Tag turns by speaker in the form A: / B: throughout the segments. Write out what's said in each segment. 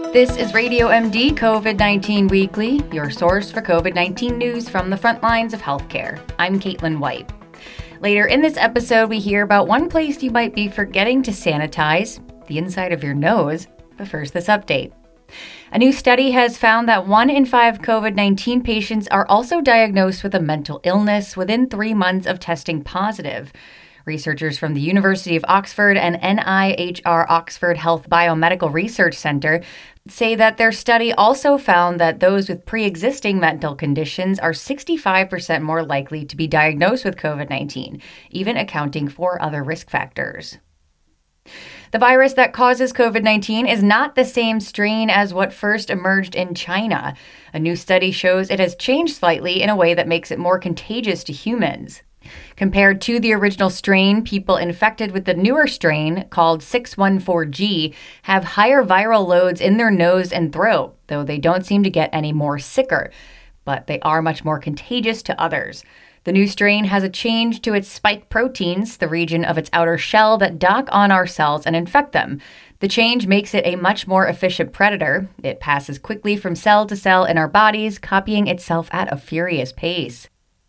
A: This is Radio MD COVID-19 Weekly, your source for COVID-19 news from the front lines of healthcare. I'm Caitlin White. Later in this episode, we hear about one place you might be forgetting to sanitize, the inside of your nose. But first, this update. A new study has found that 1 in 5 COVID-19 patients are also diagnosed with a mental illness within 3 months of testing positive. Researchers from the University of Oxford and NIHR Oxford Health Biomedical Research Center say that their study also found that those with pre-existing mental conditions are 65% more likely to be diagnosed with COVID-19, even accounting for other risk factors. The virus that causes COVID-19 is not the same strain as what first emerged in China. A new study shows it has changed slightly in a way that makes it more contagious to humans. Compared to the original strain, people infected with the newer strain, called 614G, have higher viral loads in their nose and throat, though they don't seem to get any more sicker. But they are much more contagious to others. The new strain has a change to its spike proteins, the region of its outer shell that dock on our cells and infect them. The change makes it a much more efficient predator. It passes quickly from cell to cell in our bodies, copying itself at a furious pace.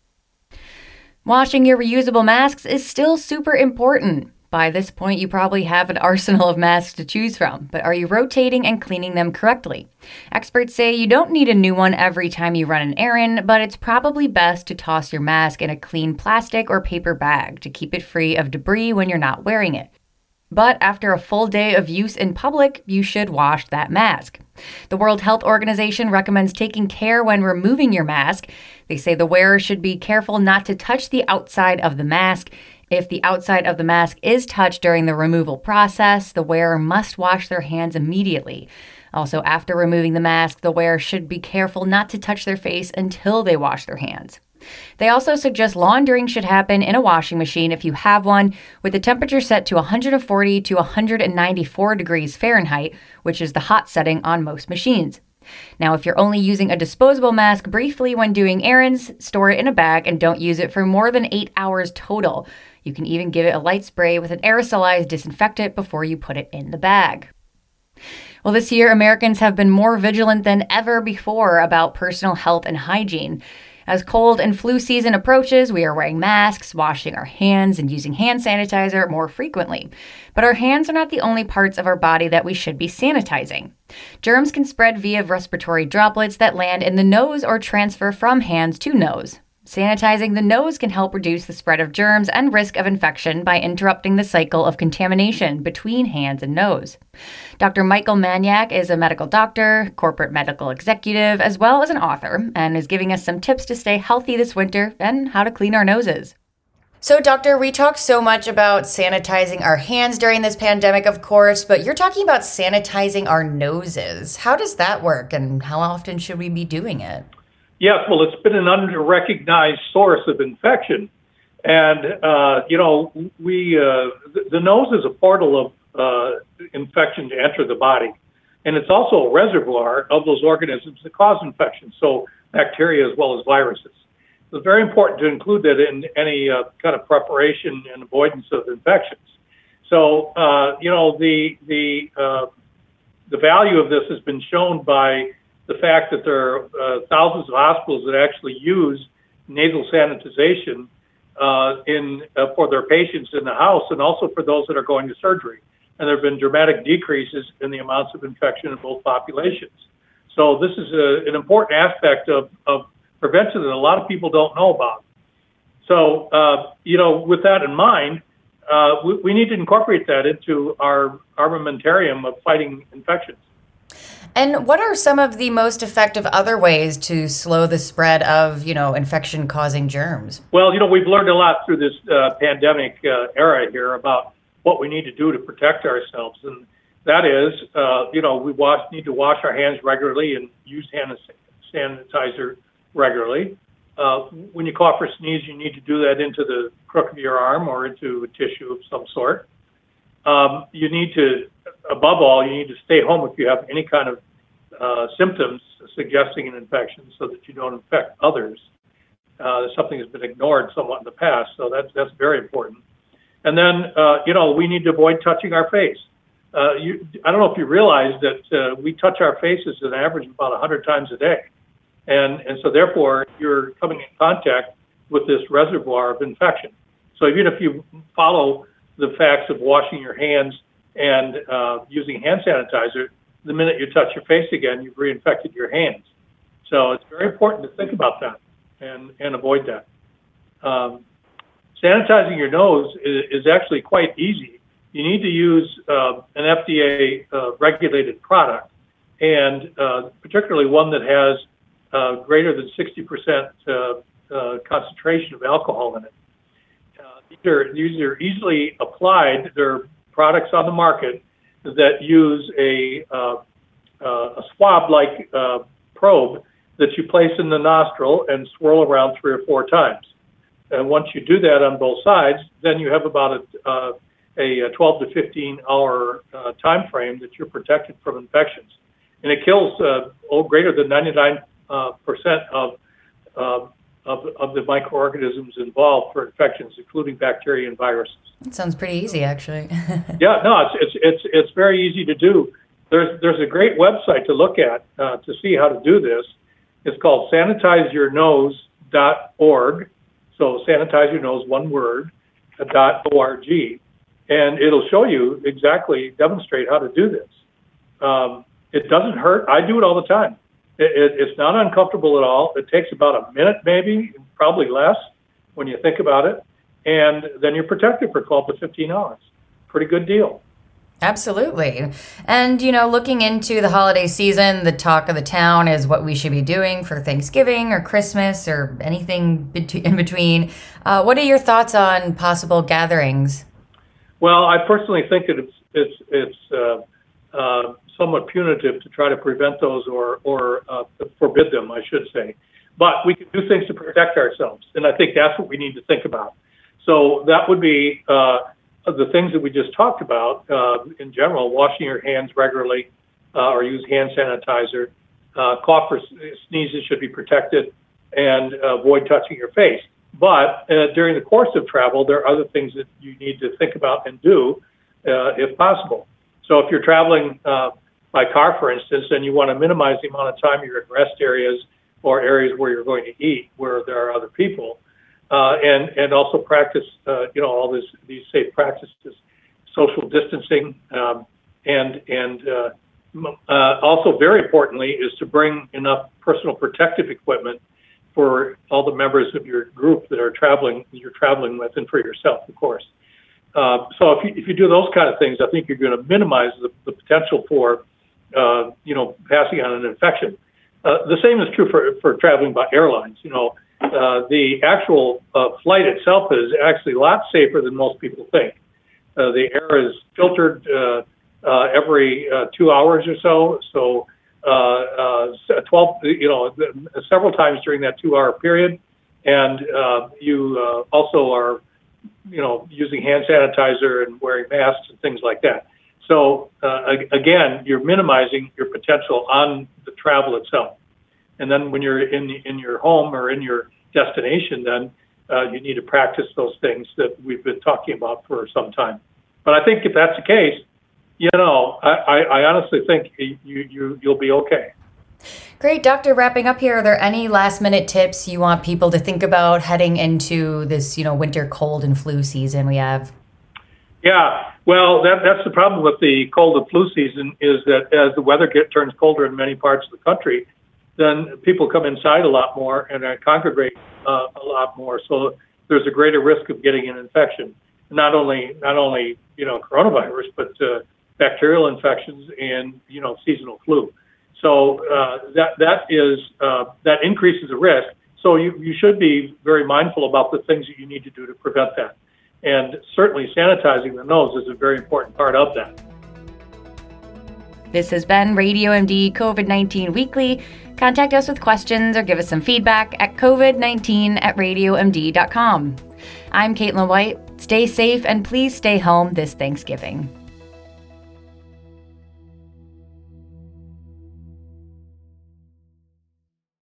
A: Washing your reusable masks is still super important. By this point, you probably have an arsenal of masks to choose from, but are you rotating and cleaning them correctly? Experts say you don't need a new one every time you run an errand, but it's probably best to toss your mask in a clean plastic or paper bag to keep it free of debris when you're not wearing it. But after a full day of use in public, you should wash that mask. The World Health Organization recommends taking care when removing your mask. They say the wearer should be careful not to touch the outside of the mask. If the outside of the mask is touched during the removal process, the wearer must wash their hands immediately. Also, after removing the mask, the wearer should be careful not to touch their face until they wash their hands. They also suggest laundering should happen in a washing machine if you have one, with the temperature set to 140 to 194 degrees Fahrenheit, which is the hot setting on most machines. Now, if you're only using a disposable mask briefly when doing errands, store it in a bag and don't use it for more than 8 hours total. You can even give it a light spray with an aerosolized disinfectant before you put it in the bag. Well, this year, Americans have been more vigilant than ever before about personal health and hygiene. As cold and flu season approaches, we are wearing masks, washing our hands, and using hand sanitizer more frequently. But our hands are not the only parts of our body that we should be sanitizing. Germs can spread via respiratory droplets that land in the nose or transfer from hands to nose. Sanitizing the nose can help reduce the spread of germs and risk of infection by interrupting the cycle of contamination between hands and nose. Dr. Michael Maniak is a medical doctor, corporate medical executive, as well as an author, and is giving us some tips to stay healthy this winter and how to clean our noses. So, Doctor, we talked so much about sanitizing our hands during this pandemic, of course, but you're talking about sanitizing our noses. How does that work, and how often should we be doing it?
B: Yes, well, it's been an under-recognized source of infection. And, the nose is a portal of infection to enter the body. And it's also a reservoir of those organisms that cause infection, so bacteria as well as viruses. So it's very important to include that in any kind of preparation and avoidance of infections. So, the value of this has been shown by the fact that there are thousands of hospitals that actually use nasal sanitization for their patients in the house and also for those that are going to surgery. And there have been dramatic decreases in the amounts of infection in both populations. So this is an important aspect of prevention that a lot of people don't know about. So, with that in mind, we need to incorporate that into our armamentarium of fighting infections.
A: And what are some of the most effective other ways to slow the spread of, infection-causing germs? Well,
B: we've learned a lot through this pandemic era here about what we need to do to protect ourselves. And that is, we need to wash our hands regularly and use hand sanitizer regularly. When you cough or sneeze, you need to do that into the crook of your arm or into a tissue of some sort. You need to, above all, you need to stay home if you have any kind of symptoms suggesting an infection so that you don't infect others. Something that's been ignored somewhat in the past, so that's very important. And then, we need to avoid touching our face. I don't know if you realize that we touch our faces an average of about 100 times a day. And so therefore, you're coming in contact with this reservoir of infection. So even if you follow the facts of washing your hands and using hand sanitizer, the minute you touch your face again, you've reinfected your hands. So it's very important to think about that and avoid that. Sanitizing your nose is actually quite easy. You need to use an FDA regulated product, and particularly one that has greater than 60% concentration of alcohol in it. These are easily applied. There are products on the market that use a swab-like probe that you place in the nostril and swirl around 3 or 4 times. And once you do that on both sides, then you have about a 12 to 15 hour time frame that you're protected from infections. And it kills greater than 99% of the microorganisms involved for infections, including bacteria and viruses.
A: That sounds pretty easy, actually.
B: Yeah, no, it's very easy to do. There's a great website to look at to see how to do this. It's called sanitizeyournose.org. So sanitize your nose, one word, .org, and it'll show you demonstrate how to do this. It doesn't hurt. I do it all the time. It's not uncomfortable at all. It takes about a minute, maybe, probably less when you think about it. And then you're protected for 12 to 15 hours. Pretty good deal.
A: Absolutely. And, looking into the holiday season, the talk of the town is what we should be doing for Thanksgiving or Christmas or anything in between. What are your thoughts on possible gatherings?
B: Well, I personally think that it's somewhat punitive to try to prevent those or forbid them, I should say. But we can do things to protect ourselves, and I think that's what we need to think about. So that would be the things that we just talked about in general: washing your hands regularly or use hand sanitizer. Cough or sneezes should be protected, and avoid touching your face. But during the course of travel, there are other things that you need to think about and do if possible. So if you're traveling by car, for instance, and you want to minimize the amount of time you're in rest areas or areas where you're going to eat, where there are other people, and also practice, all these safe practices, social distancing, and also very importantly is to bring enough personal protective equipment for all the members of your group that you're traveling with, and for yourself, of course. So if you do those kind of things, I think you're going to minimize the potential for, passing on an infection. The same is true for traveling by airlines. The actual flight itself is actually a lot safer than most people think. The air is filtered every 2 hours or so. So 12, several times during that 2 hour period. And you also are, using hand sanitizer and wearing masks and things like that. So again, you're minimizing your potential on the travel itself. And then when you're in your home or in your destination, then you need to practice those things that we've been talking about for some time. But I think if that's the case, I honestly think you'll be okay.
A: Great. Doctor, wrapping up here, are there any last-minute tips you want people to think about heading into this, winter cold and flu season we have?
B: Yeah, well, that's the problem with the cold and flu season is that as the weather turns colder in many parts of the country, then people come inside a lot more and congregate a lot more. So there's a greater risk of getting an infection. Not only coronavirus, but bacterial infections and seasonal flu. So that increases the risk. So you should be very mindful about the things that you need to do to prevent that. And certainly sanitizing the nose is a very important part of that.
A: This has been Radio MD COVID-19 Weekly. Contact us with questions or give us some feedback at covid19@radiomd.com. I'm Caitlin White. Stay safe and please stay home this Thanksgiving.